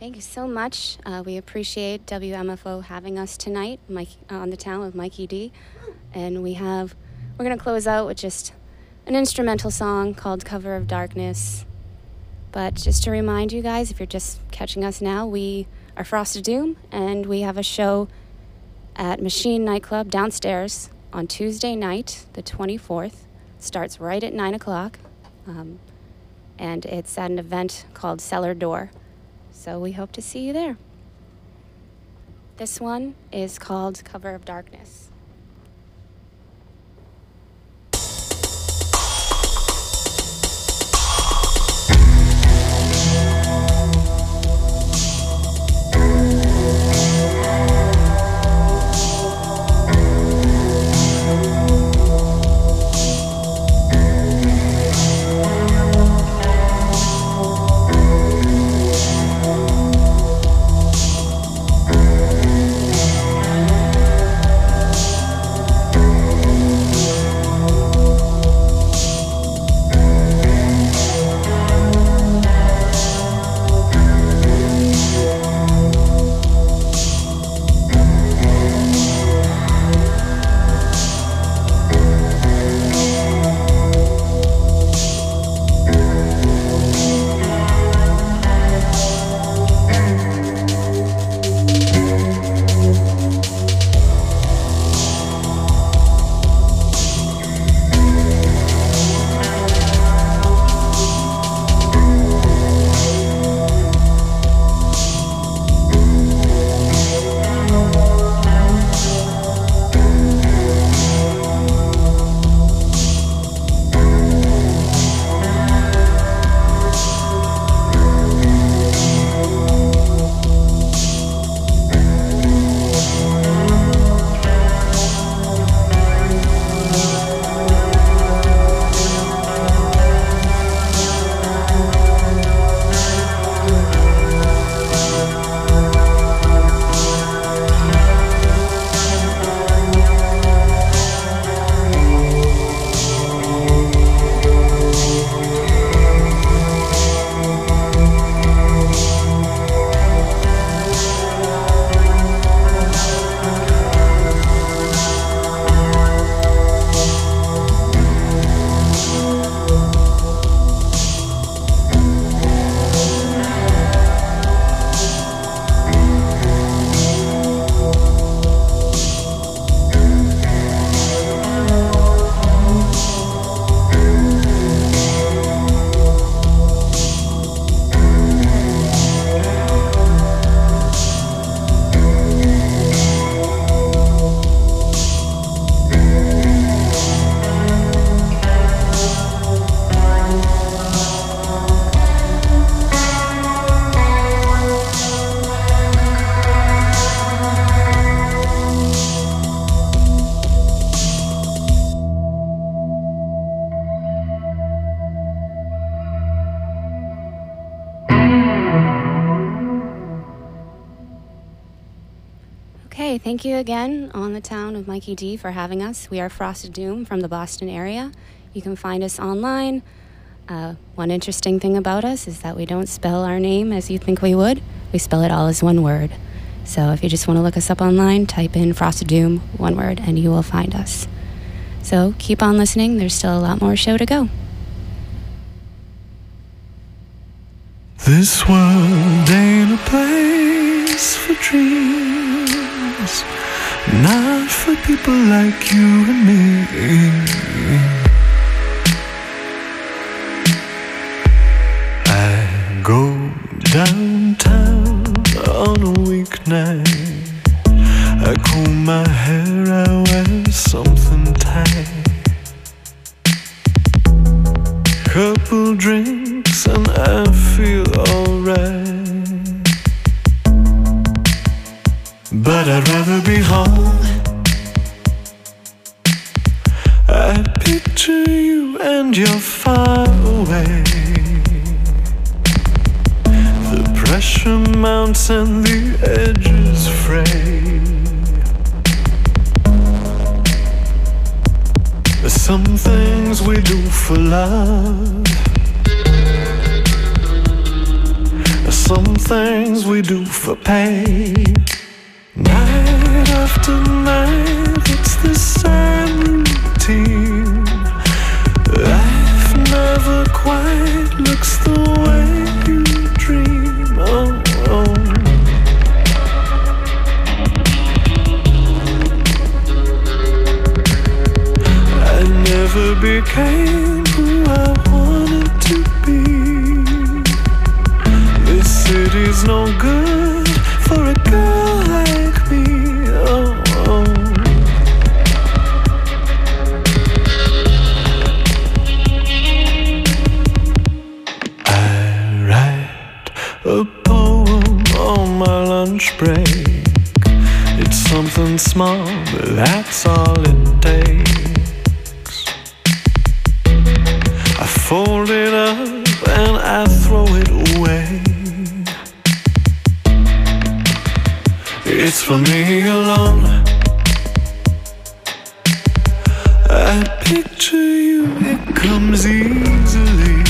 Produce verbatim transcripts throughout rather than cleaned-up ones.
Thank you so much. Uh, we appreciate W M F O having us tonight Mike, uh, on the town with Mikey D. And we have, we're going to close out with just an instrumental song called Cover of Darkness. But just to remind you guys, if you're just catching us now, we are Frosted Doom, and we have a show at Machine Nightclub downstairs on Tuesday night, the twenty-fourth. Starts right at nine o'clock. Um, and it's at an event called Cellar Door. So we hope to see you there. This one is called Cover of Darkness. Okay, thank you again on the town of Mikey D for having us. We are Frosted Doom from the Boston area. You can find us online. Uh, one interesting thing about us is that we don't spell our name as you think we would. We spell it all as one word. So if you just want to look us up online, type in Frosted Doom, one word, and you will find us. So keep on listening. There's still a lot more show to go. This world ain't a place for dreams, not for people like you and me. I go downtown on a weeknight, I comb my hair, I wear something tight. Couple drinks and I feel alright, but I'd rather be home. I picture you and you're far away. The pressure mounts and the edges fray. There's some things we do for love, some things we do for pay. Night after night, it's the same routine. Life never quite looks the way you dream. Oh, oh. I never became who I wanted to be. This city's no good for a girl like me. Oh, oh. I write a poem on my lunch break. It's something small, but that's all it takes. I fold it up and I throw it away. It's for me alone. I picture you, it comes easily.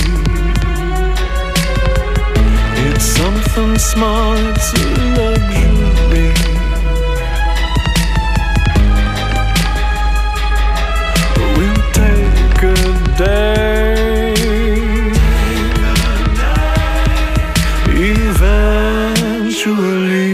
It's something small, it's a luxury. We'll take a day, eventually.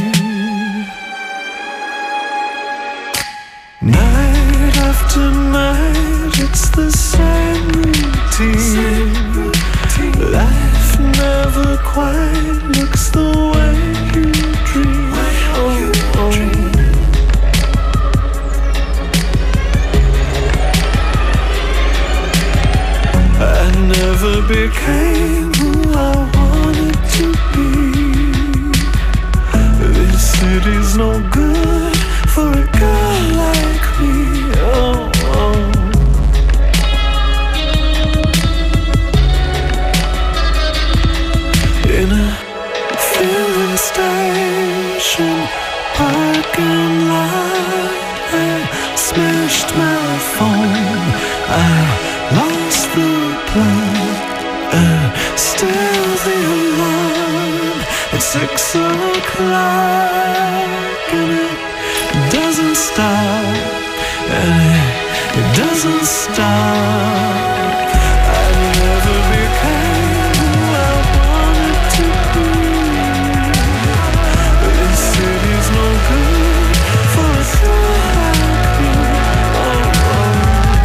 Night after night, it's the same routine. Life never quite looks the way you dream. Oh, oh. I never became who I wanted to be. This city's no good for a girl like me. Oh, oh. In a filling station parking lot, I smashed my phone. I lost the plug. Uh, still the alarm at six o'clock, and it doesn't stop, and it doesn't stop. I never became who I wanted to be. This city's no good for a girl like me. Oh, oh.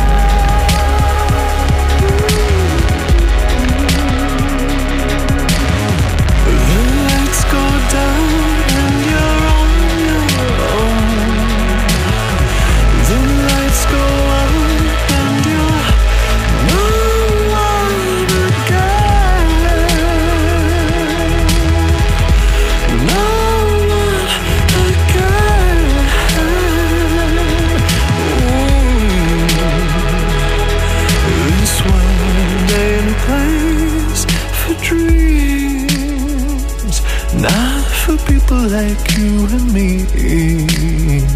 The lights go down and you're on your own. The lights go on and you're no one again. No one again. Ooh. This world ain't a place for dreams, not for people like you and me.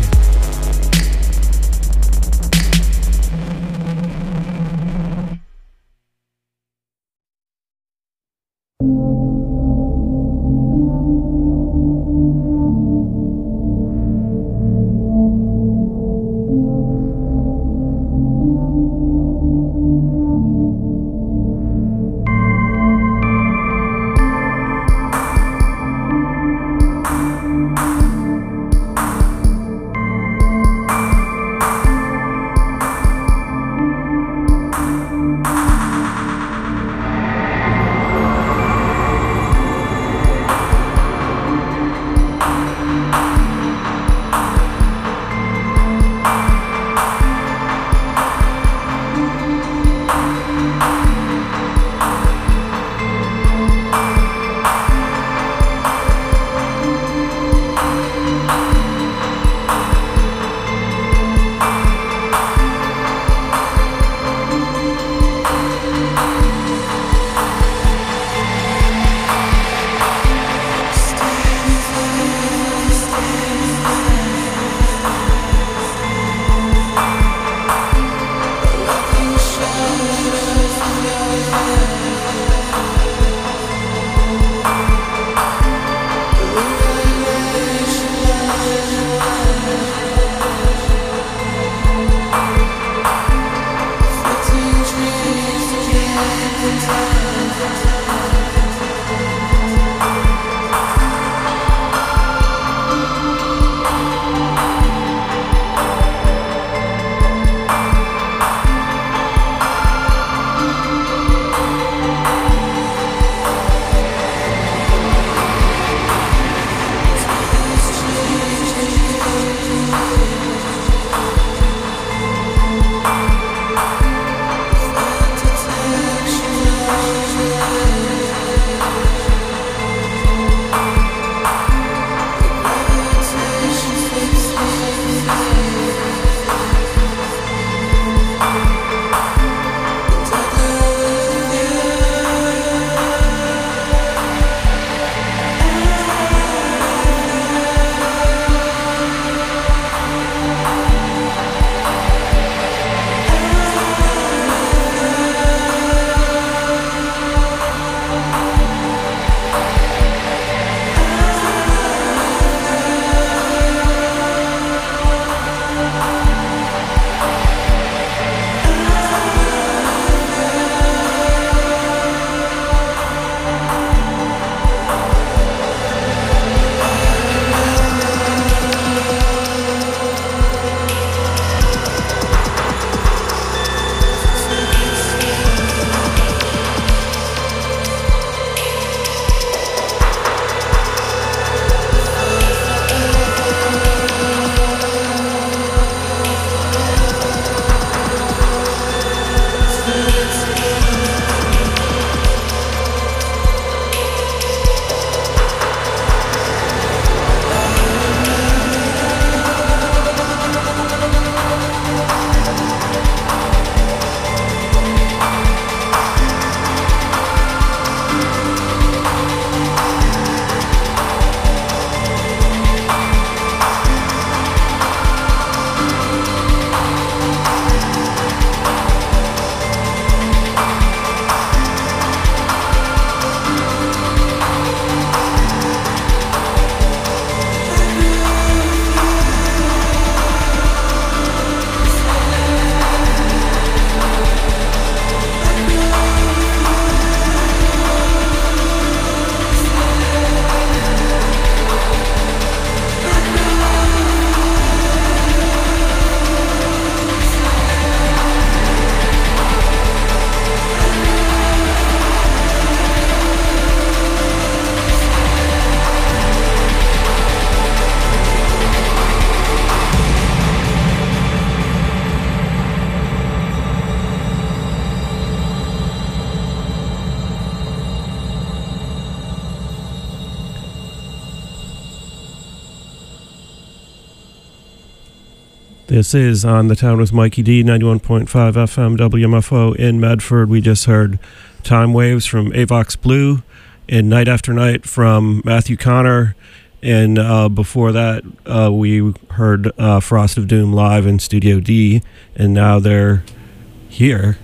This is On the Town with Mikey D, ninety-one point five F M W M F O in Medford. We just heard Time Waves from Avox Blue and Night After Night from Matthew Connor. And uh, before that, uh, we heard uh, Frost of Doom live in Studio D. And now they're here.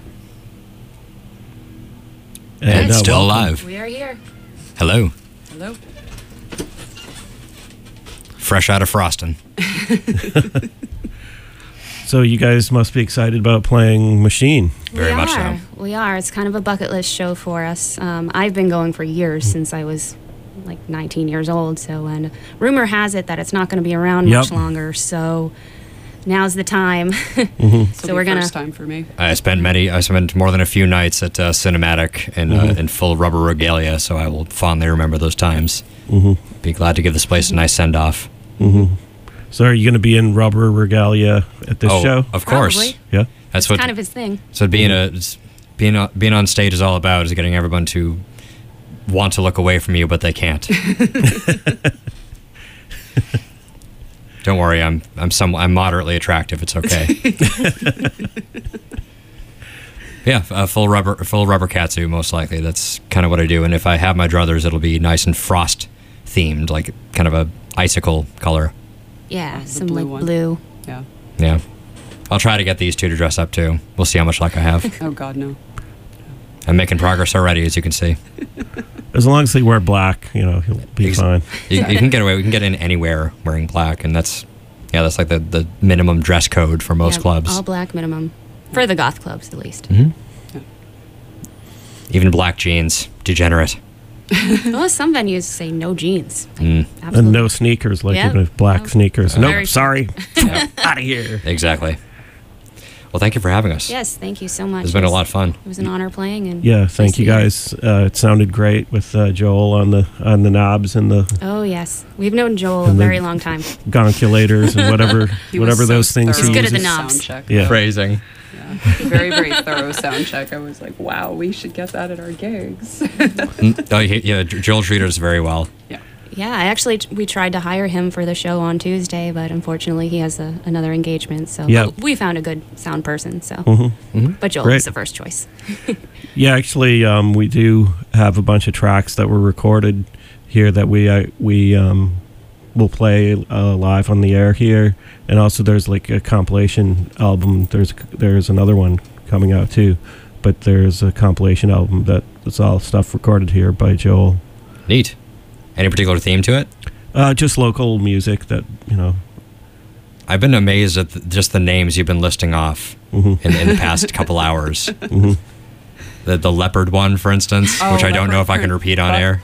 And uh, still welcome. alive. We are here. Hello. Hello. Fresh out of frosting. So you guys must be excited about playing Machine. Very we much are. so. We are. It's kind of a bucket list show for us. Um, I've been going for years, since I was like nineteen years old. So, and rumor has it that it's not going to be around Yep. much longer. So now's the time. Mm-hmm. So So we're gonna. first time for me. I spent many. I spent more than a few nights at uh, Cinematic in uh, in full rubber regalia, so I will fondly remember those times. Mm-hmm. Be glad to give this place a nice send off. Mm-hmm. So are you going to be in rubber regalia at this oh, show? of course. Probably. Yeah. That's It's what kind of his thing. so being a it's- being on- being on stage is all about, is getting everyone to want to look away from you, but they can't. Don't worry, I'm I'm some I'm moderately attractive. It's okay. Yeah, a full rubber full rubber catsuit most likely. That's kind of what I do. And if I have my druthers, it'll be nice and frost themed, like kind of a icicle color. Yeah, the some blue like one. blue. Yeah. Yeah, I'll try to get these two to dress up too. We'll see how much luck I have. Oh God, no. I'm making progress already, as you can see. As long as they wear black, you know, he'll be Ex- fine. You, you can get away. We can get in anywhere wearing black, and that's yeah, that's like the, the minimum dress code for most Yeah, clubs. All black minimum. For the goth clubs, at least. hmm Yeah. Even black jeans, degenerate. Well, some venues say no jeans. Like, Mm. Absolutely. And no sneakers, like Yeah. even if black Oh. sneakers. Very Nope, true. sorry. Out of here. Exactly. Well, thank you for having us. Yes, thank you so much. It's been It a was- lot of fun. It was an honor playing. And Yeah, nice thank to you hear. guys. Uh, it sounded great with uh, Joel on the on the knobs and the Oh, yes. We've known Joel a And the- very long time. gonkulators and whatever He was whatever so those things thorough he He's good at with the uses. his knobs. sound check, Yeah. though. Phrasing. Yeah. Very, very thorough sound check. I was like, wow, we should get that at our gigs. Mm, oh, he- yeah, Joel treated us very well. Yeah. Yeah, I actually we tried to hire him for the show on Tuesday, but unfortunately he has a, another engagement. So Yeah. but we found a good sound person. So, Mhm. hmm but Joel Great. was the first choice. Yeah, actually, um, we do have a bunch of tracks that were recorded here that we uh, we um, will play uh, live on the air here, and also there's like a compilation album. There's there's another one coming out too, but there's a compilation album that is all stuff recorded here by Joel. Neat. Any particular theme to it? Uh, just local music that you know. I've been amazed at the, just the names you've been listing off Mhm. in, in the past couple hours. Mhm. The the leopard one, for instance, Oh, which I don't know if I can leopard repeat on butt air.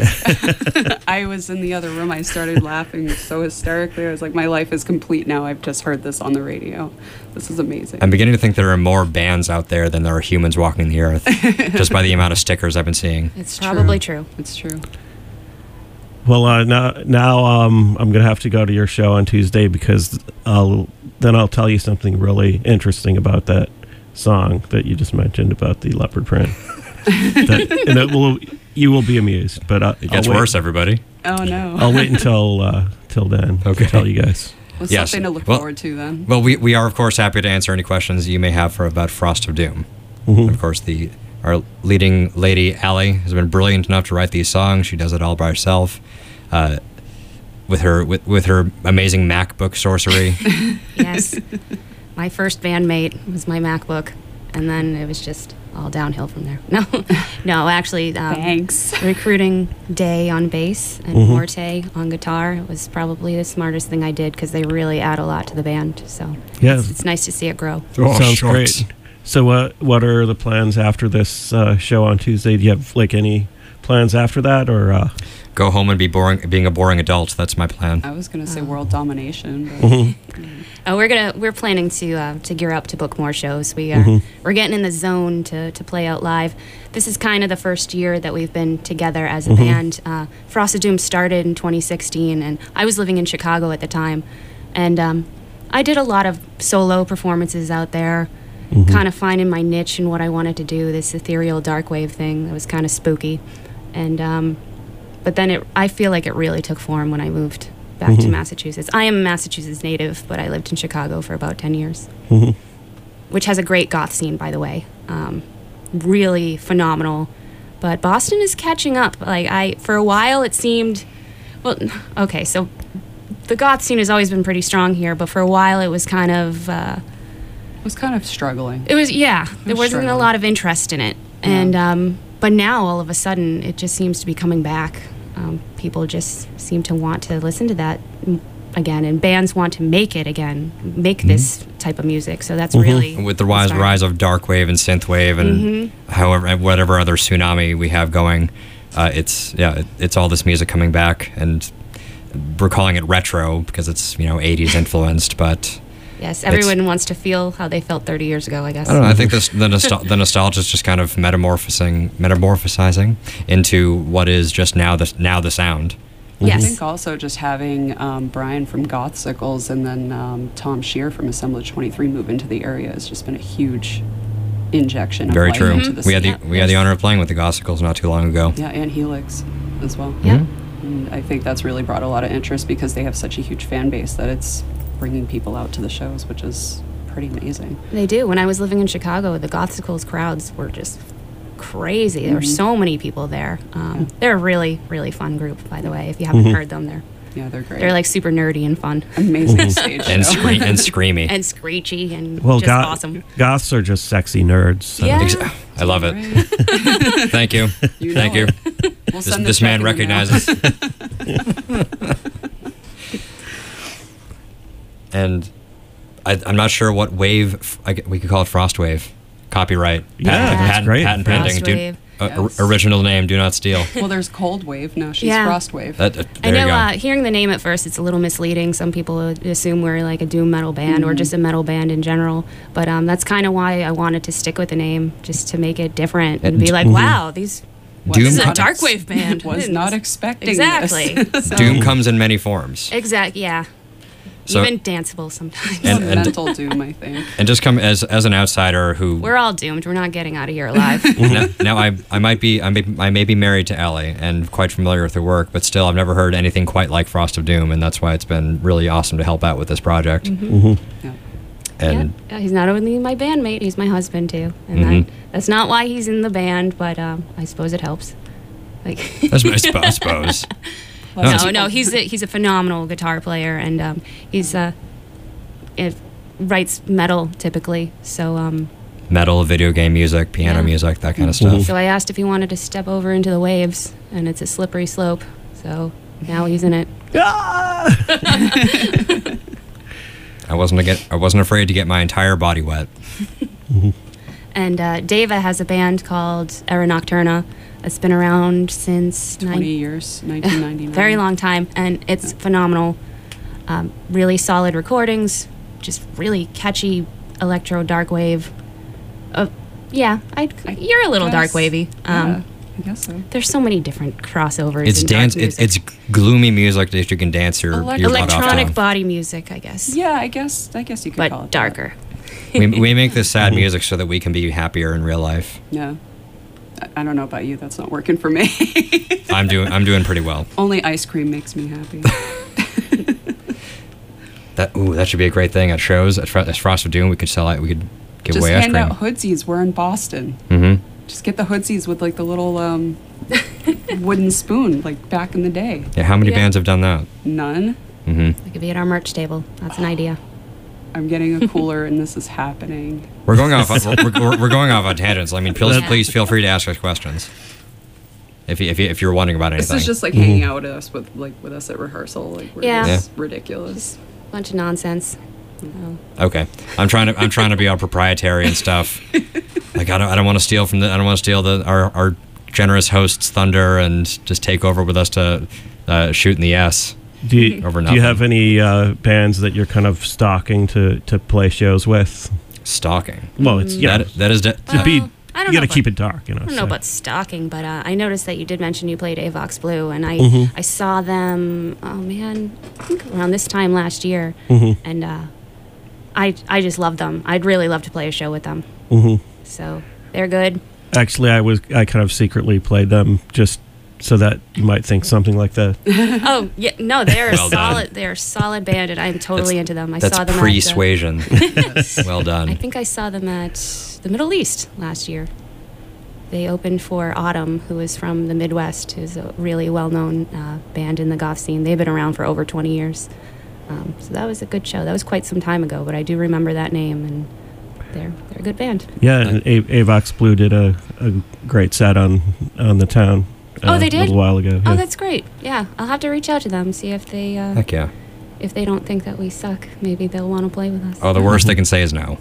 plug. I was in the other room. I started laughing so hysterically. I was like, my life is complete now. I've just heard this on the radio. This is amazing. I'm beginning to think there are more bands out there than there are humans walking the earth, just by the amount of stickers I've been seeing. It's True. probably true. It's true. Well, uh, now now um, I'm gonna have to go to your show on Tuesday because I'll then I'll tell you something really interesting about that song that you just mentioned about the leopard print. that, and it will you will be amused, but I, It gets I'll wait, worse, everybody. Oh, no. I'll wait until uh, till then Okay. to tell you guys. Well, Yes. something to look Well- forward to then. Well, we, we are, of course, happy to answer any questions you may have for about Frost of Doom. Mhm. Of course, the our leading lady, Allie, has been brilliant enough to write these songs. She does it all by herself. Uh, with her with, with her amazing MacBook sorcery. Yes. My first bandmate was my MacBook, and then it was just all downhill from there. No, no, actually, um, Thanks. recruiting Day on bass and Mhm. Morte on guitar was probably the smartest thing I did because they really add a lot to the band. So Yeah, it's, it's nice to see it grow. sounds great. So, uh, what are the plans after this uh, show on Tuesday? Do you have like any plans after that, or? Uh, Go home and be boring, being a boring adult. That's my plan. I was going to say Oh. world domination. But mhm. Oh, we're gonna we're planning to uh, to gear up to book more shows. We are Mhm. we're getting in the zone to, to play out live. This is kind of the first year that we've been together as a Mhm. band. Uh, Frost of Doom started in twenty sixteen, and I was living in Chicago at the time, and um, I did a lot of solo performances out there, Mhm. kind of finding my niche and what I wanted to do. This ethereal dark wave thing that was kind of spooky, and um, but then it I feel like it really took form when I moved back to Mhm. Massachusetts. I am a Massachusetts native, but I lived in Chicago for about ten years, Mhm. which has a great goth scene, by the way. Um, really phenomenal. But Boston is catching up. Like I, for a while, it seemed, well, okay, so the goth scene has always been pretty strong here, but for a while, it was kind of, uh, It was kind of struggling. it was, yeah, there was wasn't a struggling. lot of interest in it. And, um, but now all of a sudden, it just seems to be coming back. Um, people just seem to want to listen to that m- again, and bands want to make it again, make this type of music. So that's really With the rise, start. rise of darkwave and synthwave and Mm-hmm. however whatever other tsunami we have going, uh, it's yeah, it, it's all this music coming back, and we're calling it retro because it's you know eighties influenced, but Yes, It's- everyone wants to feel how they felt thirty years ago, I guess. I don't know. I think this, the nostal- the nostalgia is just kind of metamorphosing, metamorphosizing into what is just now the now the sound. I Yes. think also just having um, Brian from Gothsicles and then um, Tom Shear from Assemblage twenty-three move into the area has just been a huge injection of Very life true. into the We had the scene. we had the honor of playing with the Gothsicles not too long ago. Yeah, and Helix as well. Yep. And I think that's really brought a lot of interest because they have such a huge fan base that it's bringing people out to the shows, which is pretty amazing. They do. When I was living in Chicago, the Gothsicles crowds were just crazy. There were Mhm. so many people there. Um, Yeah. They're a really, really fun group, by the way. If you haven't Mhm. heard them, they're Yeah, they're great. they're like super nerdy and fun amazing stage And show. scree- and screamy. and screechy and Well, just goth, awesome. goths are just sexy nerds. So. Yeah. Ex- I love it. Right. Thank you. You Thank know you. it. We'll This, send the this check man in the mail. recognizes. And I, I'm not sure what wave f- I g we could call it. Frost wave. Copyright. Yeah, patent, that's patent, great. Patent Yeah. pending. Do, Frostwave. uh, or- Yes. original name. Do not steal. Well, there's Cold Wave. No, she's Yeah. Frost Wave. That, uh, I there you know go. uh, hearing the name at first, it's a little misleading. Some people would assume we're like a doom metal band or Mhm. just a metal band in general. But um, that's kind of why I wanted to stick with the name, just to make it different and, And- be like, Mhm. wow, these Was Doom this is a com- not ex- darkwave band. I Was didn't- not expecting Exactly. this. So- Doom comes in many forms. Exact, yeah. So- Even danceable sometimes. And- and- mental doom, I think. And just come as as an outsider who We're all doomed. We're not getting out of here alive. now, now I I might be I may, I may be married to Ellie and quite familiar with her work, but still I've never heard anything quite like Frost of Doom, and that's why it's been really awesome to help out with this project. Mhm. Yeah. And yeah, yeah, he's not only my bandmate, he's my husband too. And Mhm. that, that's not why he's in the band, but um, I suppose it helps. Like, I sp- I sp- I suppose. Lots of no, no, people- he's a, he's a phenomenal guitar player, and um, he's uh, it writes metal typically. So um, Metal, video game music, piano Yeah. music, that kind of stuff. so I asked if he wanted to step over into the waves, and it's a slippery slope. So now he's in it. Ah! I wasn't to get I wasn't afraid to get my entire body wet. And uh, Deva has a band called Era Nocturna that's been around since twenty nine- years, nineteen ninety-nine. very long time, and it's phenomenal. Um, really solid recordings, just really catchy electro dark wave. Uh, yeah, I, I you're a little dark guess, wavy. Um, yeah, I guess so. There's so many different crossovers. It's in dark dance. It, music. it's gloomy music that you can dance your, Elec- your butt off electronic to. body music, I guess, Yeah, I guess I guess you could call but it darker. we, we make this sad music so that we can be happier in real life. that. Yeah. I- I don't know about you. That's not working for me. I'm doing I'm doing pretty well. Only ice cream makes me happy. That ooh, that should be a great thing at shows at, Fro- at Frost of Doom. We could sell it. We could give Just away ice hand cream. out hoodsies. We're in Boston. Mm-hmm. Just get the hoodsies with like the little um, wooden spoon, like back in the day. Yeah, how many Yeah. bands have done that? None. Mm-hmm. We could be at our merch table. That's an idea. I'm getting a cooler, and this is happening. We're going off. we're, we're, we're going off on tangents. I mean, please, Yeah. please feel free to ask us questions. If you, if you, if you're wondering about This anything. is just like hanging out with us with like with us at rehearsal. Like we're Yeah. just ridiculous. Bunch of nonsense. Oh. Okay, I'm trying to I'm trying to be all proprietary and stuff. Like I don't I don't want to steal from the I don't want to steal the our, our generous host's thunder and just take over with us to uh, shoot in the S. Do you, Over do you have nothing. any uh, bands that you're kind of stalking to, to play shows with? Stalking. Well, it's yeah. That that is de- to be, Well, I don't you got know to keep about- it dark, you know. I don't know so. about stalking, but uh, I noticed that you did mention you played Avox Blue, and I Mhm. I saw them. Oh man, I think around this time last year, Mhm. and uh, I I just love them. I'd really love to play a show with them. Mhm. So they're good. Actually, I was I kind of secretly played them just so that you might think something like that. Oh yeah, no, they're a Well done. solid. They're a solid band, and I'm totally That's- into them. I That's saw them at pre-suasion. Well the, done. I think I saw them at the Middle East last year. They opened for Autumn, who is from the Midwest, who's a really well-known uh, band in the goth scene. They've been around for over twenty years. Um, so that was a good show. That was quite some time ago, but I do remember that name, and they're they're a good band. Yeah, and A- Avox Blue did a, a great set on on the town. Uh, Oh, they a did? little while ago. Oh, yeah. that's great. Yeah, I'll have to reach out to them, see if they uh, Heck yeah. if they don't think that we suck. Maybe they'll want to play with us. Oh, the worst they can say is no.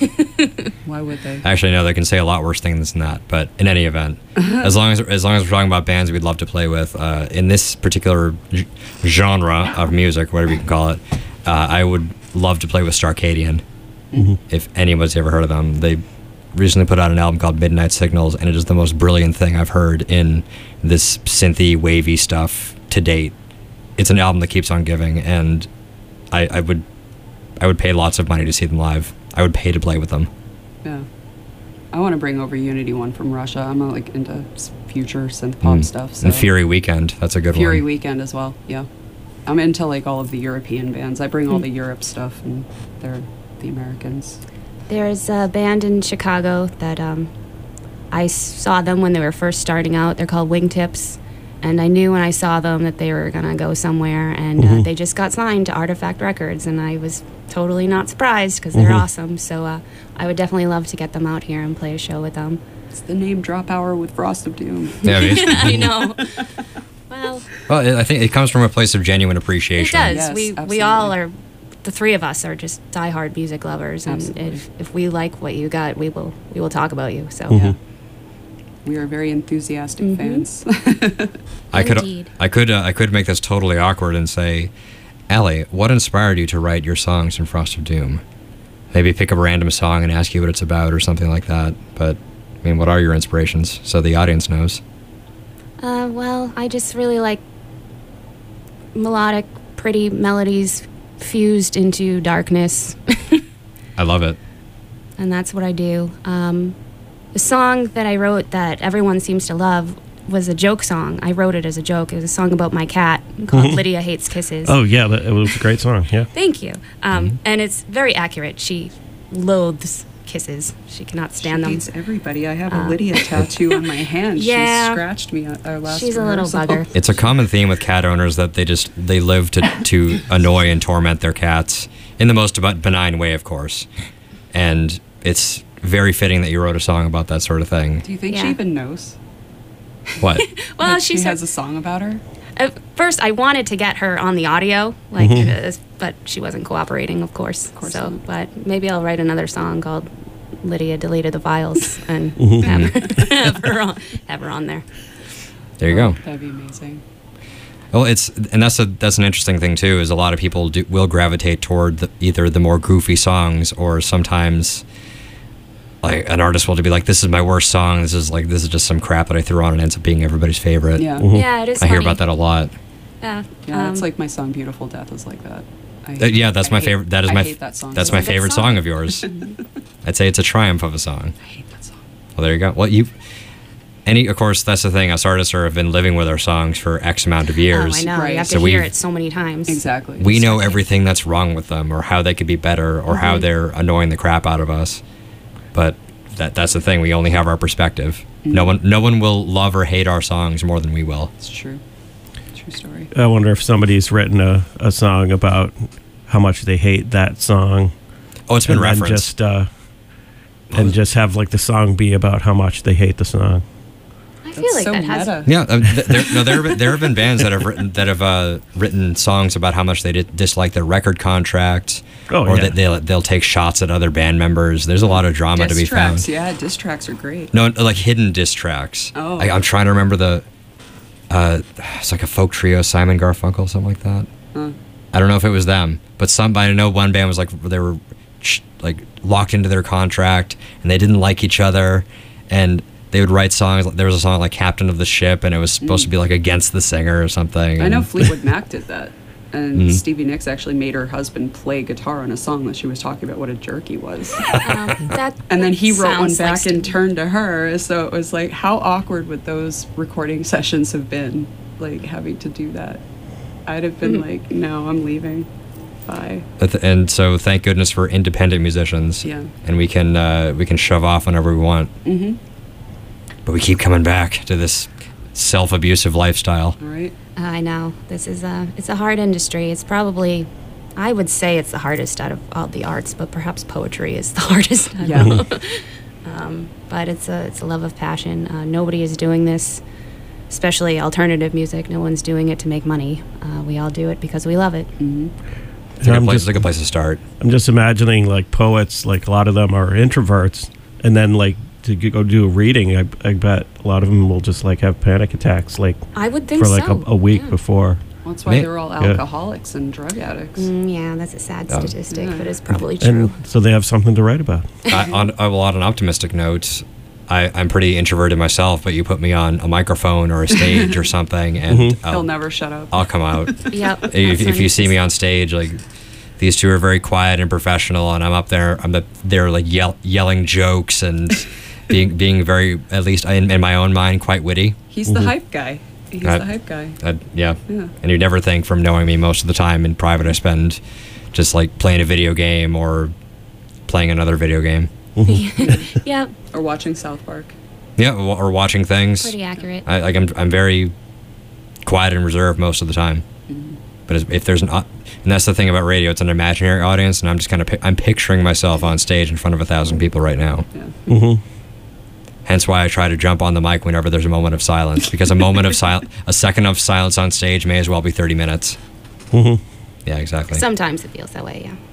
Why would they? Actually, no, they can say a lot worse things than that. But in any event, as long as as long as we're talking about bands we'd love to play with, uh, in this particular g- genre of music, whatever you can call it, uh, I would love to play with Starcadian. Mhm. If anybody's ever heard of them, they recently put out an album called Midnight Signals, and it is the most brilliant thing I've heard in this synthy, wavy stuff to date. It's an album that keeps on giving, and I, I would I would pay lots of money to see them live. I would pay to play with them. Yeah. I want to bring over Unity One from Russia. I'm uh, like into s- future synth pop Mm. stuff. So. And Fury Weekend, that's a good Fury one. Weekend as well. Yeah. I'm into like all of the European bands. I bring all Mm. the Europe stuff, and they're the Americans. There's a band in Chicago that um, I saw them when they were first starting out. They're called Wingtips. And I knew when I saw them that they were going to go somewhere. And uh, Mhm. they just got signed to Artifact Records. And I was totally not surprised because they're Mhm. awesome. So uh, I would definitely love to get them out here and play a show with them. It's the name Drop Hour with Frost of Doom. Yeah, it is. I know. Well, Well, it- I think it comes from a place of genuine it appreciation. does. Yes, we we absolutely. all are, the three of us are just diehard music lovers. And Absolutely. if, if we like what you got, we will we will talk about you. So Mhm. Yeah. We are very enthusiastic Mhm. fans. I could Indeed. I could uh, I could make this totally awkward and say, Allie, what inspired you to write your songs in Frost of Doom? Maybe pick up a random song and ask you what it's about or something like that. But I mean, what are your inspirations so the audience knows? Uh, well, I just really like melodic, pretty melodies fused into darkness, I love it. and that's what I do. Um, the song that I wrote that everyone seems to love was a joke song. I wrote it as a joke. It was a song about my cat called Mhm. Lydia Hates Kisses. Oh yeah, that, it was a great song. Yeah. Thank you. Um, Mhm. And it's very accurate. She loathes kisses. She cannot stand she them. hates everybody. I have Uh, a Lydia tattoo on my hand. Yeah. She scratched me at our last She's a little rehearsal. bugger. It's a common theme with cat owners that they just they live to to annoy and torment their cats in the most abo- benign way, of course. And it's very fitting that you wrote a song about that sort of thing. Do you think Yeah. she even knows? What? Well, that she she said- has a song about her. At first, I wanted to get her on the audio, like, Mhm. uh, but she wasn't cooperating, of course. Of course So, not. but maybe I'll write another song called "Lydia Deleted the Files" and Mhm. have, her, have her on, have her on there. There you go. That'd be amazing. Well, it's and that's a that's an interesting thing too. Is a lot of people do, will gravitate toward the, either the more goofy songs or sometimes like an artist will be like, "This is my worst song. This is like this is just some crap that I threw on and ends up being everybody's favorite." Yeah. Mhm. Yeah, it is. I hear funny. about that a lot. Yeah, Yeah, um, it's like my song "Beautiful Death" is like that. I Uh, yeah, that's I my hate- favorite. That is I my hate that song. that's so my It's a good favorite song. song of yours. I'd say it's a triumph of a song. I hate that song. Well, there you go. Well, you any of course that's the thing. Us artists are have been living with our songs for X amount of years. Oh, I know. Right. You have So to hear we've- it so many times. Exactly. We know Exactly. everything that's wrong with them, or how they could be better, or how Mhm. they're annoying the crap out of us. But that that's the thing. We only have our perspective. No Mhm. one no one will love or hate our songs more than we will. It's true. True story. I wonder if somebody's written a, a song about how much they hate that song. Oh, it's been and then referenced. Just, uh, and just have like the song be about how much they hate the song. I feel That's like so that has. meta. Yeah, um, th- there, no, there, have- there have been bands that have written that have uh, written songs about how much they di- dislike their record contract, Oh, or yeah. that they'll they'll take shots at other band members. There's a lot of drama to Diss be tracks, found. yeah, diss tracks are great. No, like hidden diss tracks. Oh. I, I'm trying to remember the. Uh, it's like a folk trio, Simon Garfunkel, something like that. Huh. I don't know if it was them, but some. I know one band was like they were sh- like locked into their contract and they didn't like each other, and they would write songs. There was a song like "Captain of the Ship," and it was supposed to be like against the singer or something. I know and- Fleetwood Mac did that. And Mhm. Stevie Nicks actually made her husband play guitar on a song that she was talking about what a jerk he was. Um, that And then he wrote one sounds like back Stevie. and turned to her. So it was like, how awkward would those recording sessions have been, like having to do that? I'd have been Mhm. like, no, I'm leaving. Bye. At the- And so, thank goodness for independent musicians. Yeah. And we can uh, we can shove off whenever we want. Mm-hmm. But we keep coming back to this self-abusive lifestyle. All right. I know this is a it's a hard industry. It's probably, I would say it's the hardest out of all the arts, but perhaps poetry is the hardest. I Yeah. don't know. um, but it's a it's a love of passion. Uh, nobody is doing this, especially alternative music. No one's doing it to make money. Uh, we all do it because we love it. Mm-hmm. It's a And good I'm place, just- it's a good place to start. I'm just imagining like poets, like a lot of them are introverts, and then like to g- go do a reading, I, I bet a lot of them will just like have panic attacks, like I would think for like so. a, a week yeah. before. Well, that's why Me- they're all Yeah. alcoholics and drug addicts. Mm, yeah, that's a sad Yeah. statistic, Yeah. but it's probably true. And so they have something to write about. I, on, uh, well, on an optimistic note, I, I'm pretty introverted myself, but you put me on a microphone or a stage or something, and Mhm. They'll I'll, never shut up. I'll come out. Yep. if, that's if when you it's see me just- on stage, like these two are very quiet and professional, and I'm up there, I'm the, they're like yell, yelling jokes and being being very, at least in, in my own mind, quite witty. He's the Mhm. hype guy. He's Uh, the hype guy. Uh, yeah. Yeah. And you never think, from knowing me most of the time in private, I spend just like playing a video game or playing another video game. Yep, Or watching South Park. Yeah, or, or watching things. pretty accurate. I, like I'm, I'm very quiet and reserved most of the time. Mhm. But as- if there's an, au- and that's the thing about radio, it's an imaginary audience, and I'm just kind of, pi- I'm picturing myself on stage in front of a thousand people right now. Yeah. hmm Hence why I try to jump on the mic whenever there's a moment of silence, because a moment of silence, a second of silence on stage may as well be thirty minutes. hmm Yeah, exactly. Sometimes it feels that way. Yeah,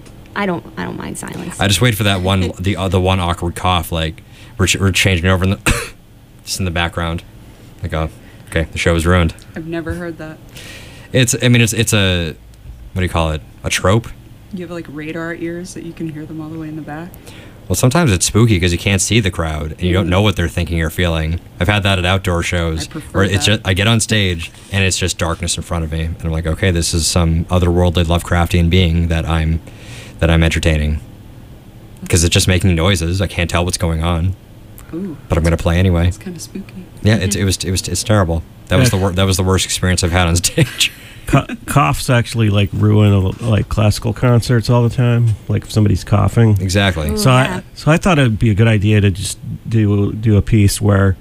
I don't. I don't mind silence. I just wait for that one, the uh, the one awkward cough, like we're, ch- we're changing over in the, just in the background, like oh, okay, the show is ruined. I've never heard that. It's, I mean, it's it's a, what do you call it? A trope. You have like radar ears that you can hear them all the way in the back. Well, sometimes it's spooky because you can't see the crowd and you don't know what they're thinking or feeling. I've had that at outdoor shows I prefer where it's that. just I get on stage and it's just darkness in front of me, and I'm like, okay, this is some otherworldly Lovecraftian being that I'm that I'm entertaining, because it's just making noises. I can't tell what's going on, Ooh, but I'm gonna play anyway. it's kind of spooky. Yeah, it's, it was it was it's terrible. That was the wor- that was the worst experience I've had on stage. Co- coughs actually like ruin uh, like classical concerts all the time. Like if somebody's coughing. Exactly. Ooh. So Yeah. I so I thought it'd be a good idea to just do do a piece where,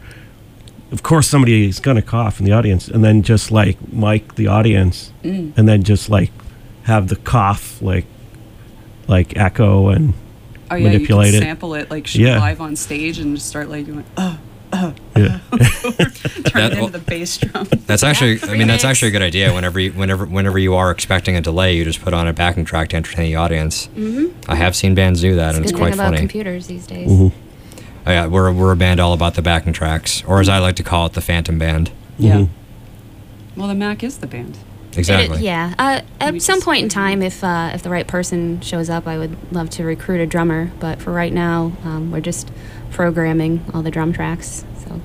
of course, somebody is gonna cough in the audience, and then just like mic the audience, Mm. and then just like have the cough like like echo and Oh yeah, manipulate you it. can sample it like sh- Yeah. live on stage and just start like going, uh, uh, yeah. turn That- it into the bass drum. That's actually, I mean, that's remix. actually a good idea. Whenever, you, whenever, whenever you are expecting a delay, you just put on a backing track to entertain the audience. Mm-hmm. I have seen bands do that, and It's it's the good quite thing about funny. computers these days. Mhm. Oh, yeah, we're we're a band all about the backing tracks, or as I like to call it, the Phantom Band. Yeah. Mhm. Well, the Mac is the band. Exactly. It- yeah. Uh, We at some just- point in time, if uh, if the right person shows up, I would love to recruit a drummer. But for right now, um, we're just programming all the drum tracks. So.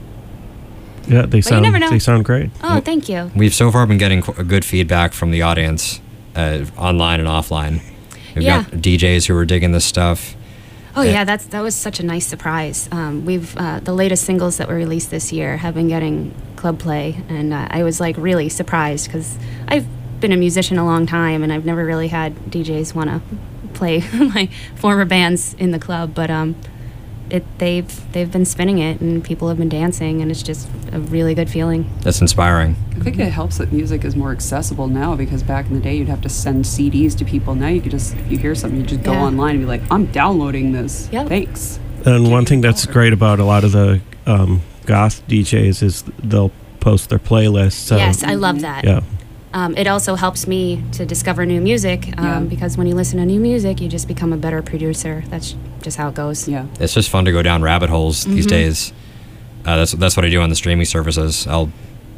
Yeah, they you sound never know. they sound great. Oh, thank you. We've so far been getting qu- good feedback from the audience, uh, online and offline. We've Yeah. got D Js who are digging this stuff. Oh Yeah. yeah, that's that was such a nice surprise. Um, we've uh, the latest singles that were released this year have been getting club play, and uh, I was like really surprised because I've been a musician a long time, and I've never really had D Js want to play my former bands in the club. But um, it they've they've been spinning it, and people have been dancing, and it's just a really good feeling. That's inspiring. I think it helps that music is more accessible now, because back in the day you'd have to send C Ds to people. Now you could just, if you hear something, you just go Yeah. online and be like, I'm downloading this. Yep. Thanks. And one thing that's Over. great about a lot of the um, goth D Js is they'll post their playlists. So, yes, I love that. yeah. Um, it also helps me to discover new music um, Yeah. because when you listen to new music, you just become a better producer. That's just how it goes. Yeah. It's just fun to go down rabbit holes these Mhm. days. Uh, that's that's what I do on the streaming services. I'll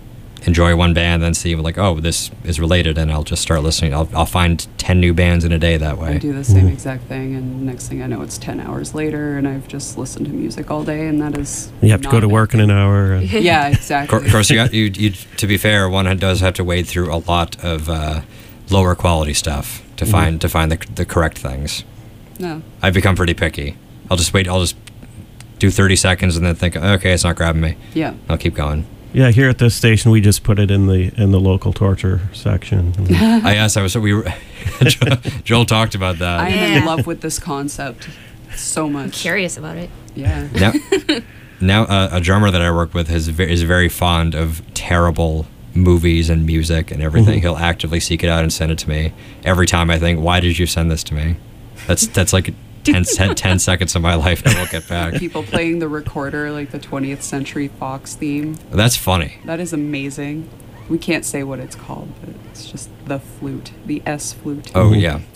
enjoy one band, then see like, oh, this is related, and I'll just start listening. I'll I'll find ten new bands in a day that I way. do the same Mhm. exact thing, and next thing I know, it's ten hours later, and I've just listened to music all day, and that is. You have to go not to bad. work in an hour. And, Yeah, Of exactly. cour- of course, you, got, you, you. To be fair, one does have to wade through a lot of uh, lower quality stuff to Mhm. find to find the the correct things. No. I've become pretty picky. I'll just wait. I'll just do thirty seconds and then think, okay, it's not grabbing me. Yeah. I'll keep going. Yeah, here at this station, we just put it in the in the local torture section. I asked. I was. We were. Joel, Joel talked about that. I am Yeah. in love with this concept so much. I'm curious about it. Yeah. now, now uh, a drummer that I work with is very, is very fond of terrible movies and music and everything. Mhm. He'll actively seek it out and send it to me. Every time I think, why did you send this to me? That's that's like ten, ten, ten seconds of my life I won't get back. People playing the recorder like the twentieth Century Fox theme. That's funny. That is amazing. We can't say what it's called, but it's just the flute, the S flute. Oh Mhm. yeah.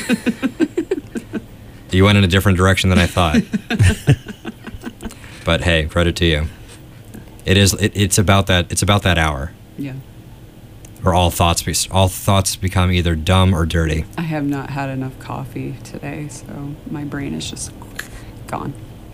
You went in a different direction than I thought. But hey, credit to you. It is. It, it's about that. It's about that hour, Yeah. where all thoughts be, all thoughts become either dumb or dirty. I have not had enough coffee today, so my brain is just gone.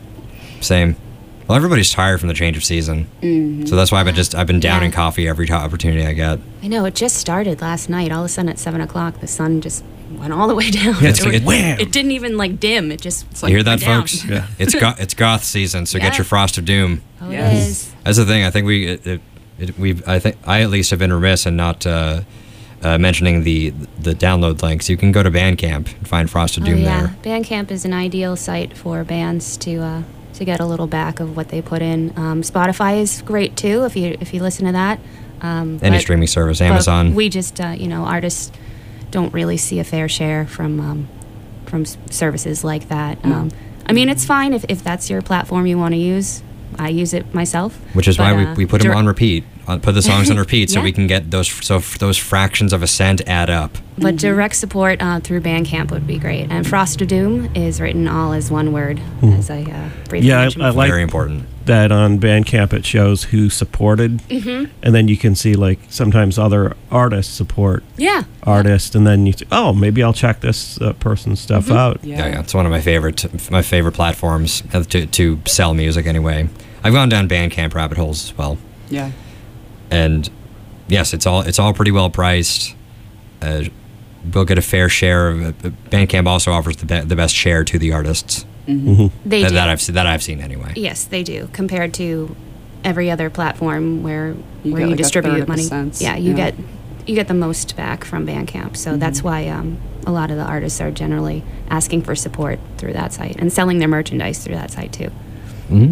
Same. Well, everybody's tired from the change of season, Mm-hmm. so that's why I've been just I've been downing Yeah. coffee every t- opportunity I get. I know, it just started last night. All of a sudden at seven o'clock, the sun just went all the way down. Yeah, it's So like it, it- Wham! it didn't even like dim. It just It's You like hear that, went down. folks? Yeah. It's go- it's goth season, so get Yeah. your Frost of Doom. Oh, Yes. it is. That's the thing. I think we it, it, it, we I think I at least have been remiss in not uh, uh, mentioning the the download links. You can go to Bandcamp and find Frost of Oh Doom yeah, there. Bandcamp is an ideal site for bands to uh, to get a little back of what they put in. Um, Spotify is great too if you if you listen to that. Um, Any but- streaming service, but Amazon. we just uh, you know artists don't really see a fair share from um, from s- services like that. No. Um, I mean, it's fine if, if that's your platform you want to use. I use it myself. Which is but, why uh, we, we put them dir- on repeat. On, put the songs on repeat so Yeah. we can get those so f- those fractions of a cent add up. But direct support uh, through Bandcamp would be great. And Frost of Doom is written all as one word, Hmm. as I uh, briefly Yeah, I- mentioned I before. like- Very important. That on Bandcamp it shows who supported, Mhm. and then you can see like sometimes other artists support Yeah. artists, and then you say, oh, maybe I'll check this uh, person's stuff Mm-hmm. out. Yeah. yeah, It's one of my favorite my favorite platforms uh, to to sell music anyway. I've gone down Bandcamp rabbit holes as well. Yeah. And yes, it's all it's all pretty well priced. Uh, we'll get a fair share of it. Bandcamp also offers the be- the best share to the artists Hmm. They that, do. that I've se- that I've seen anyway. Yes, they do. Compared to every other platform where You where get you like a distribute third of a money. cents, Yeah, you yeah. get you get the most back from Bandcamp. So that's Mhm. why um, a lot of the artists are generally asking for support through that site and selling their merchandise through that site too. hmm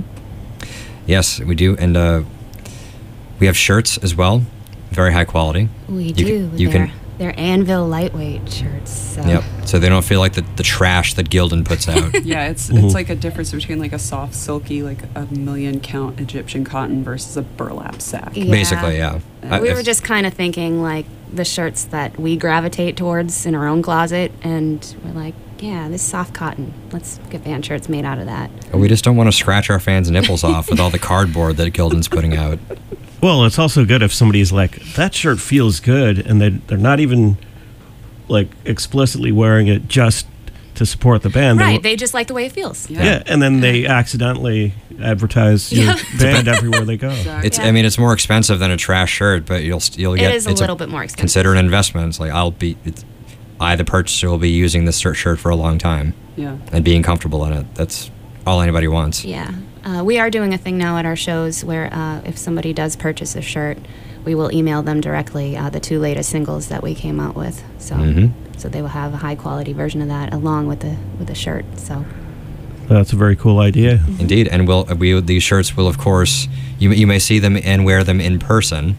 Yes, we do, and uh, we have shirts as well, very high quality. We You do. can- you they're, can- they're Anvil lightweight shirts. So. Yep. So they don't feel like the, the trash that Gildan puts out. Yeah, it's Mhm. it's like a difference between like a soft, silky, like a million count Egyptian cotton versus a burlap sack. Yeah. Basically, yeah. I- We if- were just kind of thinking like the shirts that we gravitate towards in our own closet, and we're like, yeah, this soft cotton. Let's get band shirts made out of that. we just don't want to scratch our fans' nipples off with all the cardboard that Gildan's putting out. Well, it's also good if somebody's like, that shirt feels good, and they they're not even like explicitly wearing it just to support the band. They- Right, they just like the way it feels. Yeah. yeah, and then they accidentally advertise your Yeah. band everywhere they go. Exactly. It's Yeah. I mean it's more expensive than a trash shirt, but you'll st- you'll It get is a it's little bit more expensive. Consider an investment. It's like I'll be it's, I the purchaser will be using this shirt shirt for a long time Yeah. and being comfortable in it. That's all anybody wants. Yeah. Uh, we are doing a thing now at our shows where uh, if somebody does purchase a shirt, we will email them directly uh, the two latest singles that we came out with. So Mhm. so they will have a high quality version of that along with the with the shirt. So That's a very cool idea. Indeed, and we'll we these shirts will of course you you may see them and wear them in person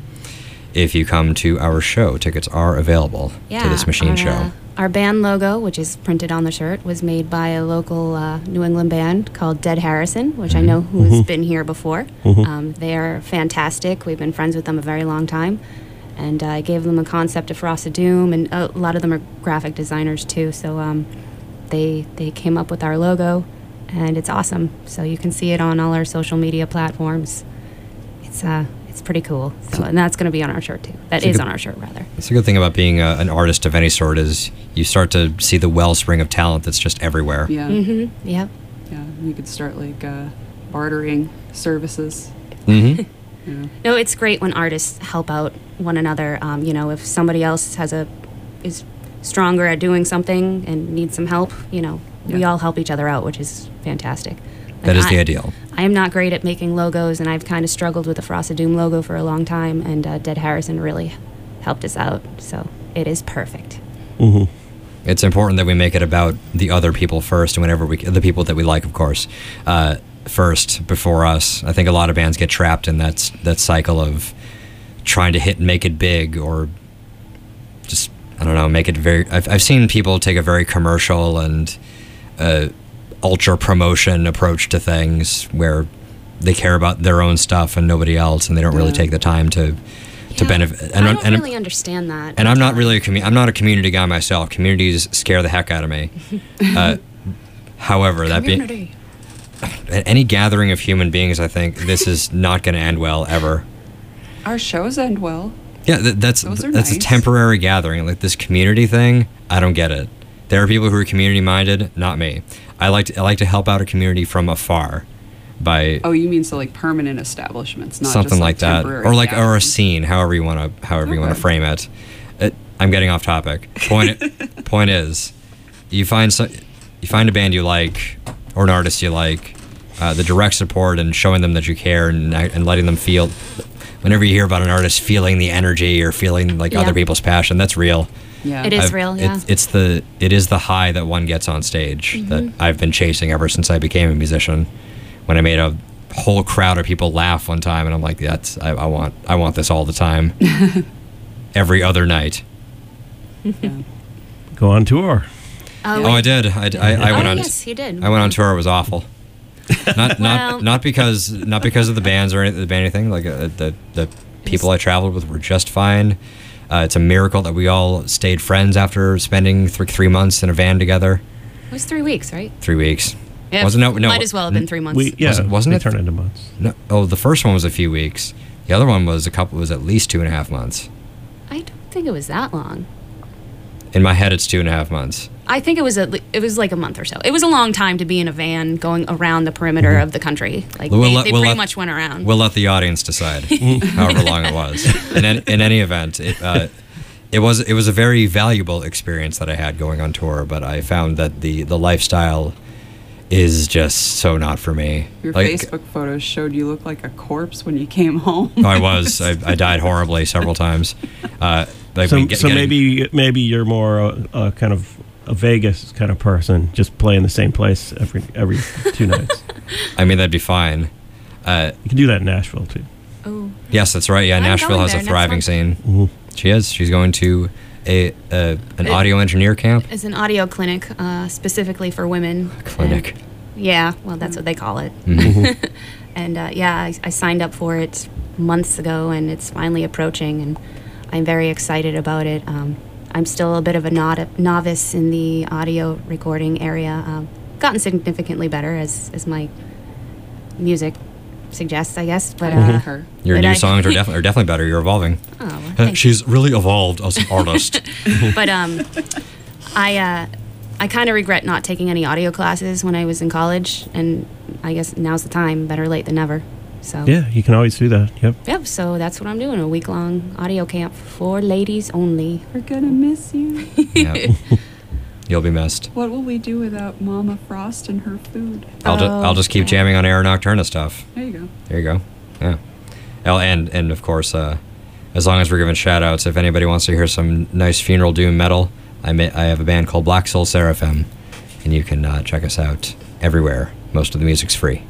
if you come to our show. Tickets are available yeah, to this machine our, show. uh, our band logo, which is printed on the shirt, was made by a local uh, New England band called Dead Harrison, which I know who's Mhm. been here before. Mhm. Um, they are fantastic. We've been friends with them a very long time. And uh, I gave them a concept of Frost of Doom, and a lot of them are graphic designers too. So um, they they came up with our logo, and it's awesome. So you can see it on all our social media platforms. It's uh it's pretty cool. So and that's going to be on our shirt too. That It's a is good- on our shirt rather. It's a good thing about being a, an artist of any sort is you start to see the wellspring of talent that's just everywhere. Yeah. Mm-hmm. Yep. Yeah. You could start like uh, bartering services. Mm-hmm. Yeah. No, it's great when artists help out one another. Um, you know, if somebody else has a is stronger at doing something and needs some help, you know, we Yeah. all help each other out, which is fantastic. That And is the I- ideal. I am not great at making logos, and I've kind of struggled with the Frosted Doom logo for a long time, and uh, Dead Harrison really helped us out, so it is perfect. Hmm. It's important that we make it about the other people first, and whenever we, the people that we like, of course, uh, first before us. I think a lot of bands get trapped in that s- that cycle of trying to hit and make it big, or just I don't know, make it very. I've I've seen people take a very commercial and uh, ultra promotion approach to things where they care about their own stuff and nobody else, and they don't really Yeah. take the time to to Yeah, benefit. I And, don't and, really understand that. and I'm not really a commu- I'm not a community guy myself. Communities scare the heck out of me. Uh, however, that being Community. at any gathering of human beings, I think this is not going to end well ever. Our shows end well. Yeah, th- that's Those are that's a nice. temporary gathering. Like this community thing, I don't get it. There are people who are community minded, not me. I like to, I like to help out a community from afar by Oh, you mean so like permanent establishments, not something just like that, temporary or like or a gatherings. scene, however you want to however you want to Okay. frame it. it. I'm getting off topic. Point point is, you find so, you find a band you like or an artist you like, uh, the direct support and showing them that you care and and letting them feel. Whenever you hear about an artist feeling the energy or feeling like Yeah. other people's passion, that's real. Yeah. It is I've- real, yeah. It's, it's the it is the high that one gets on stage that I've been chasing ever since I became a musician. When I made a whole crowd of people laugh one time, and I'm like, that's I, I want I want this all the time, every other night. Yeah. Go on tour. Oh, I did. I, I, I oh, went on. yes, he did. I went on tour. It was awful. Not Well- not not because not because of the bands or any, the band or anything. Like uh, the the people I traveled with were just fine. Uh, it's a miracle that we all stayed friends after spending th- three months in a van together. It was three weeks, right? Three weeks. Yeah, Wasn't no no. might as well have been three months. We yeah, Wasn't- wasn't they it- turned into months. No, oh, the first one was a few weeks. The other one was a couple. Was at least two and a half months. I don't think it was that long. In my head, it's two and a half months. I think it was a, it was like a month or so. It was a long time to be in a van going around the perimeter of the country. Like We'll they, let- they we'll pretty let- much went around. We'll let the audience decide, however long it was. In, an, in any event, it, uh, it was it was a very valuable experience that I had going on tour. But I found that the the lifestyle is just so not for me. Your Like, Facebook photos showed you look like a corpse when you came home. I was. I, I died horribly several times. Uh, like So, we get- so getting- maybe maybe you're more a, a kind of a Vegas kind of person, just playing the same place every every two nights. I mean, that'd be fine. Uh, You can do that in Nashville too. oh, yes, that's right. Yeah, I'm Nashville going has there a next thriving month. scene. Mhm. She is. She's going to a, a an audio engineer camp. it's an audio clinic uh, specifically for women. Clinic. And- yeah, well, that's what they call it. Mhm. And uh, yeah, I, I signed up for it months ago, and it's finally approaching, and I'm very excited about it. Um, I'm still a bit of a nod- novice in the audio recording area. Um, gotten significantly better as as my music suggests, I guess. But uh, Her. Your but new I- songs are, def- are definitely better. You're evolving. Oh, well, Uh, thank she's really evolved as an artist. but um, I uh, I kind of regret not taking any audio classes when I was in college, and I guess now's the time. Better late than never. So Yeah, you can always do that. Yep. Yep. So that's what I'm doing: a week long audio camp for ladies only. We're gonna miss you. Yeah. You'll be missed. What will we do without Mama Frost and her food? I'll, ju- Oh, I'll just keep yeah. jamming on Air Nocturna stuff. There you go. There you go. Yeah. Oh, and, and of course, uh, as long as we're giving shout outs, if anybody wants to hear some nice funeral doom metal, I, may, I have a band called Black Soul Seraphim, and you can uh, check us out everywhere. Most of the music's free.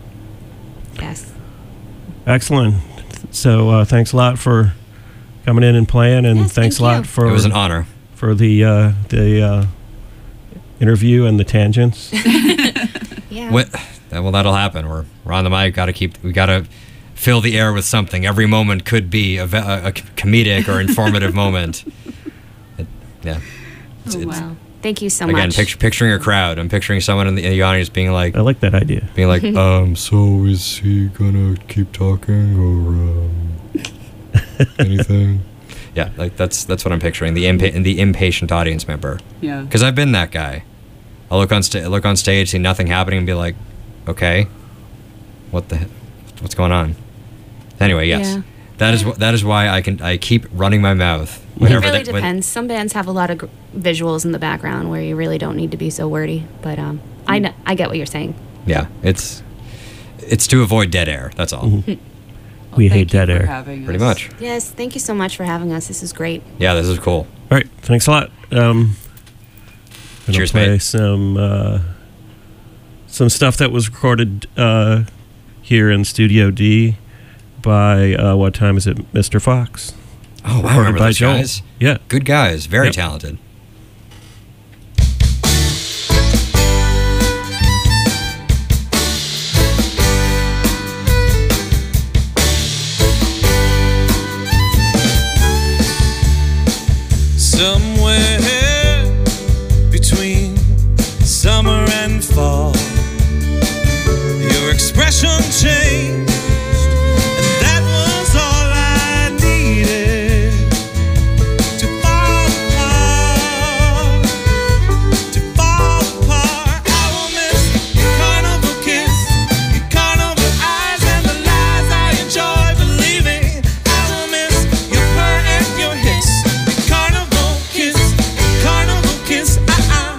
Yes. Excellent. So uh, thanks a lot for coming in and playing, and Yes, thanks thank a lot you. for It was an honor. for the uh, the uh, interview and the tangents. Yeah. What? Well, that'll happen. We're, we're on the mic. Got to keep. We got to fill the air with something. Every moment could be a, ve- a, a comedic or informative moment. It, yeah. It's- Oh, it's- Wow. Thank you so Again, much. picture, picturing a crowd. I'm picturing someone in the, in the audience being like, I like that idea. being like, um, so is he gonna keep talking or um, anything? Yeah, like that's that's what I'm picturing. The impa- the impatient audience member. Yeah. Because I've been that guy. I look on sta- look on stage, see nothing happening, and be like, okay, what the, he- what's going on? Anyway, yes, Yeah. That is wh- that is why I can I keep running my mouth. It Whenever really they, when- depends. Some bands have a lot of gr- visuals in the background where you really don't need to be so wordy. But um, I kn- I get what you're saying. yeah, it's it's to avoid dead air. That's all. Mhm. Well, We thank hate you dead for air. having Pretty us. much. Yes, thank you so much for having us. This is great. Yeah, this is cool. All right, thanks a lot. Um, gonna Cheers, play mate. some uh, some stuff that was recorded uh, here in Studio D by uh, what time is it, Mister Fox? Oh, wow, I Recorded remember by those Joel. guys. Yeah. Good guys, very Yep. talented. Somewhere between summer and fall, your expression changed, and that was all I needed to fall apart, to fall apart. I will miss your carnival kiss, your carnival eyes, and the lies I enjoy believing. I will miss your purr and your hiss, your carnival kiss, your carnival kiss. Uh-uh.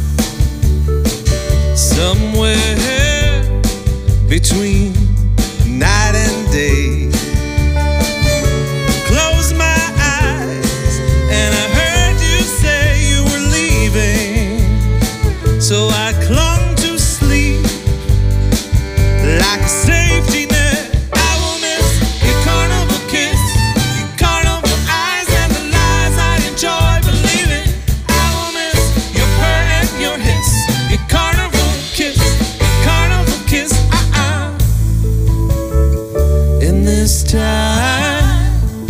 Somewhere between night and day, close my eyes and I heard you say you were leaving. So I clung to sleep like a safety net. I will miss your carnival kiss, your carnival eyes, and the lies I enjoy believing. I will miss your purr and your hiss, your carnival kiss, your carnival kiss. Uh-uh. In this time,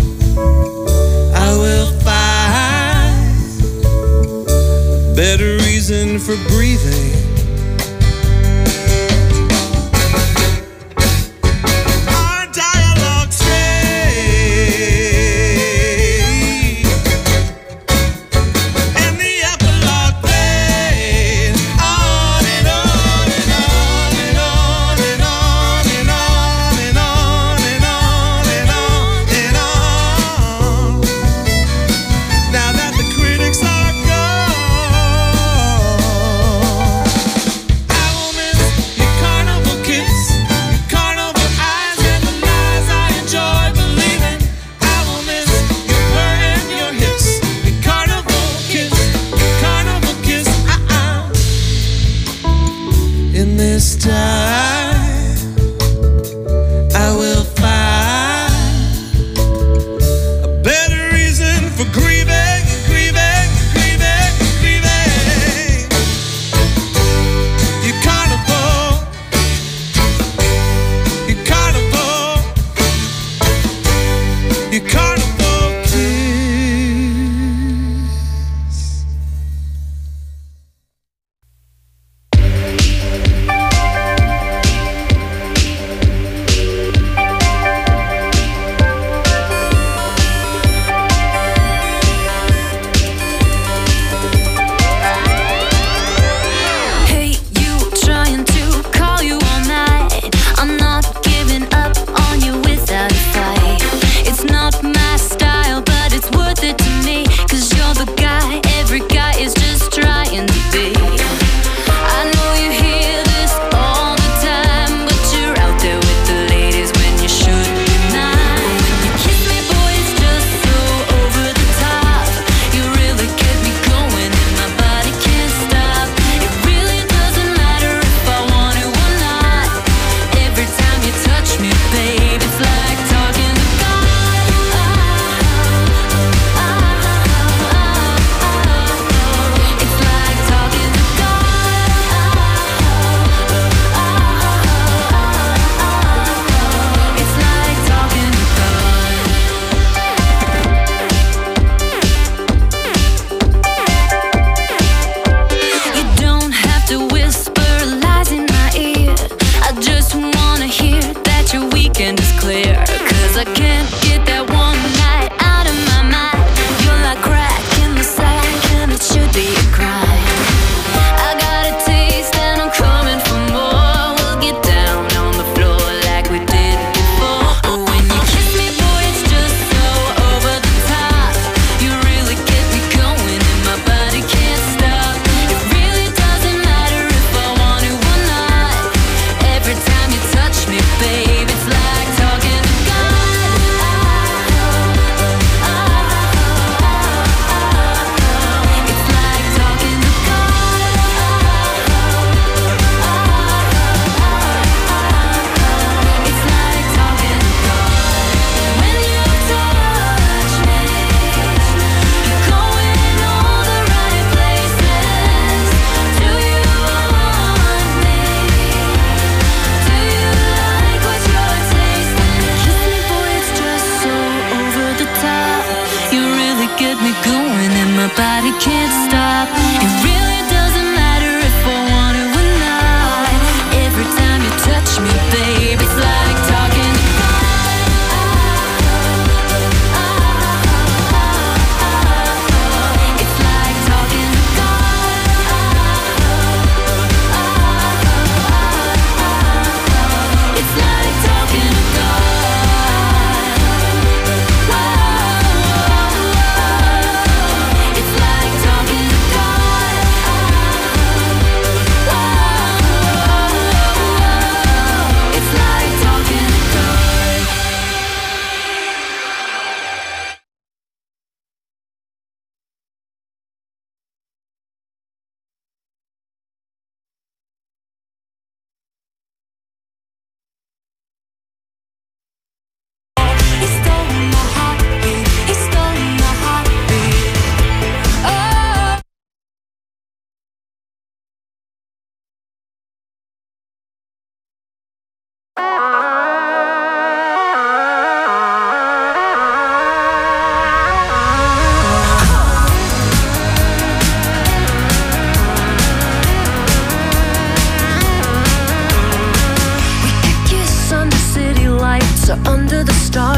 I will find better reason for breathing. Our dialogue straight, and the epilogue played on and on and on and on and on and on and on and on and on and on. Now that the critics are gone, I will miss your carnival kiss, your carnival eyes, and the lies I enjoy believing. I will miss your purr and your hiss, your carnival kiss, your carnival kiss. Uh-uh. In this time, I will find a better reason for grieving, grieving, grieving, grieving. Your carnival, your carnival, your carnival kiss.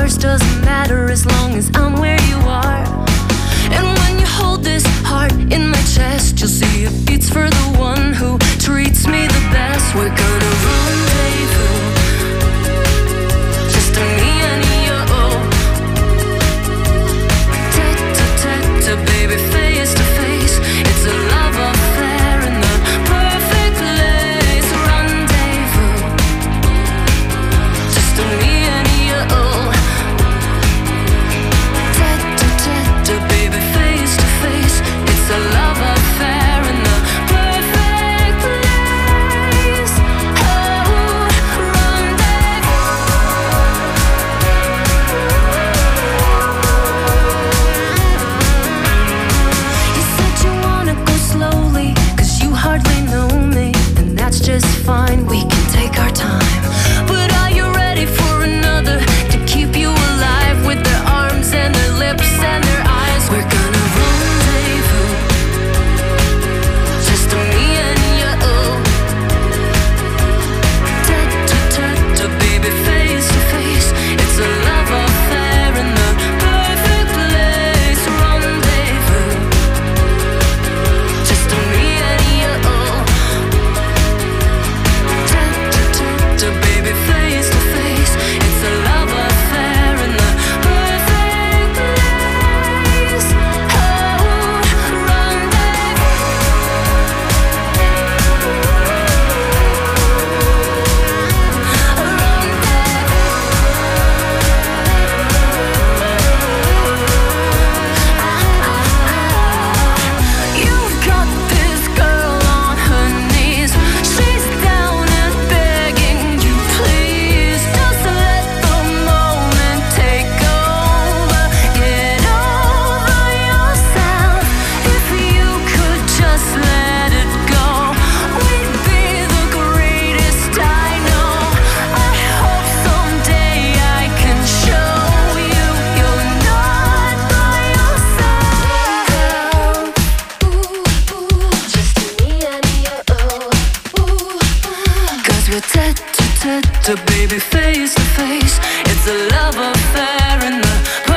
yours doesn't matter as long as I'm where you are. And when you hold this heart in my chest, you'll see it beats for the one who treats me the best. We're gonna rendezvous, just me and you. Tete-a-tete, baby, face to face. It's a love affair in the perfect place. Rendezvous, just me and you. Tete-a-tete, baby, face to face. It's a love affair in the perfect place. Oh, rendezvous. You said you wanna go slowly, 'cause you hardly know me, and that's just fine, we can take our time. But are you ready for another to keep you alive with their arms and their lips and their eyes? We're gonna rendezvous, just me and you. Tete-a-tete, baby, face to face. It's a love affair in the perfect place. Rendezvous, just me and you. Tete-a-tete, baby, face to face. It's a love affair in the perfect place. Oh, you've got this girl on her knees. She's down and begging you, please. Just let the moment take over. Get over yourself. If you could just let it go, we'd be the greatest I know. I hope someday I can show you you're not by yourself. Just me and you. 'Cause we're tete-a-tete, baby, face to face. It's a love affair in the